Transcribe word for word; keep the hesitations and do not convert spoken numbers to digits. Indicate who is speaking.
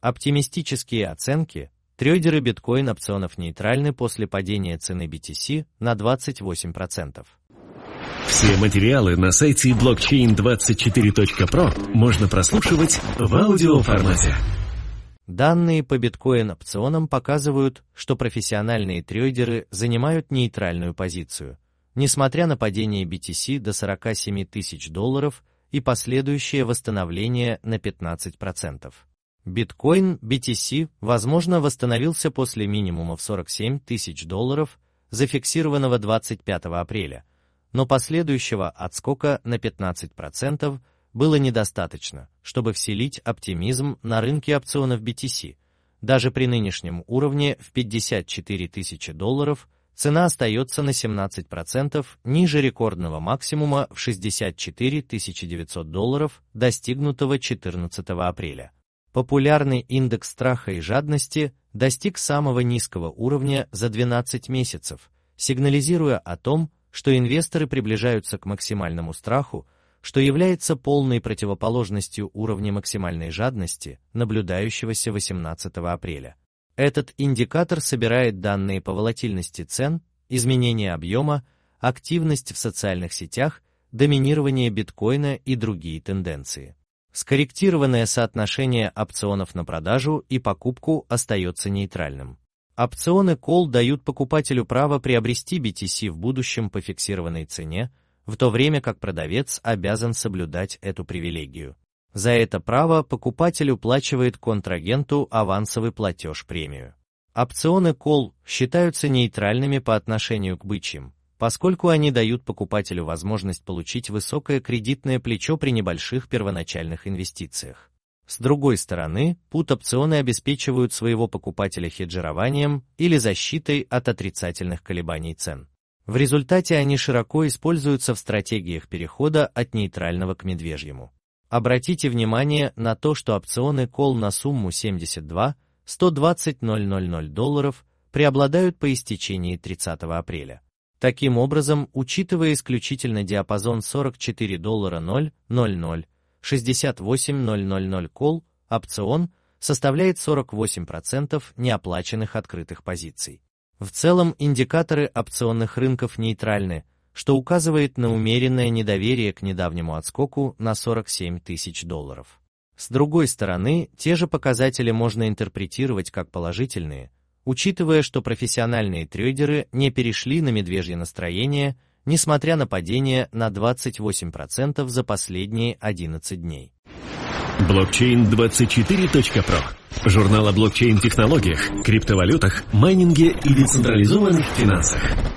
Speaker 1: Оптимистические оценки: трейдеры биткоин-опционов нейтральны после падения цены би ти си на двадцать восемь процентов.
Speaker 2: Все материалы на сайте блокчейн двадцать четыре точка про можно прослушивать в аудиоформате.
Speaker 1: Данные по биткоин-опционам показывают, что профессиональные трейдеры занимают нейтральную позицию, несмотря на падение би ти си до сорока семи тысяч долларов и последующее восстановление на пятнадцать процентов. Биткоин би ти си, возможно, восстановился после минимума в сорок семь тысяч долларов, зафиксированного двадцать пятого апреля, но последующего отскока на пятнадцать процентов было недостаточно, чтобы вселить оптимизм на рынке опционов би ти си. Даже при нынешнем уровне в пятьдесят четыре тысячи долларов цена остается на семнадцать процентов ниже рекордного максимума в шестьдесят четыре тысячи девятьсот долларов, достигнутого четырнадцатого апреля. Популярный индекс страха и жадности достиг самого низкого уровня за двенадцать месяцев, сигнализируя о том, что инвесторы приближаются к максимальному страху, что является полной противоположностью уровня максимальной жадности, наблюдающегося восемнадцатого апреля. Этот индикатор собирает данные по волатильности цен, изменения объема, активность в социальных сетях, доминирование биткоина и другие тенденции. Скорректированное соотношение опционов на продажу и покупку остается нейтральным. Опционы Call дают покупателю право приобрести би ти си в будущем по фиксированной цене, в то время как продавец обязан соблюдать эту привилегию. За это право покупатель уплачивает контрагенту авансовый платеж-премию. Опционы Call считаются нейтральными по отношению к бычьим, поскольку они дают покупателю возможность получить высокое кредитное плечо при небольших первоначальных инвестициях. С другой стороны, пут-опционы обеспечивают своего покупателя хеджированием или защитой от отрицательных колебаний цен. В результате они широко используются в стратегиях перехода от нейтрального к медвежьему. Обратите внимание на то, что опционы Call на сумму семьдесят два сто двадцать тысяч долларов преобладают по истечении тридцатого апреля. Таким образом, учитывая исключительно диапазон сорок четыре доллара ноль ноль ноль шестьдесят восемь ноль ноль ноль Call, опцион составляет сорок восемь процентов неоплаченных открытых позиций. В целом индикаторы опционных рынков нейтральны, что указывает на умеренное недоверие к недавнему отскоку на сорок семь тысяч долларов. С другой стороны, те же показатели можно интерпретировать как положительные, учитывая, что профессиональные трейдеры не перешли на медвежье настроение, несмотря на падение на двадцать восемь процентов за последние одиннадцать дней.
Speaker 2: блокчейн двадцать четыре точка про. Журнал о блокчейн-технологиях, криптовалютах, майнинге и децентрализованных финансах.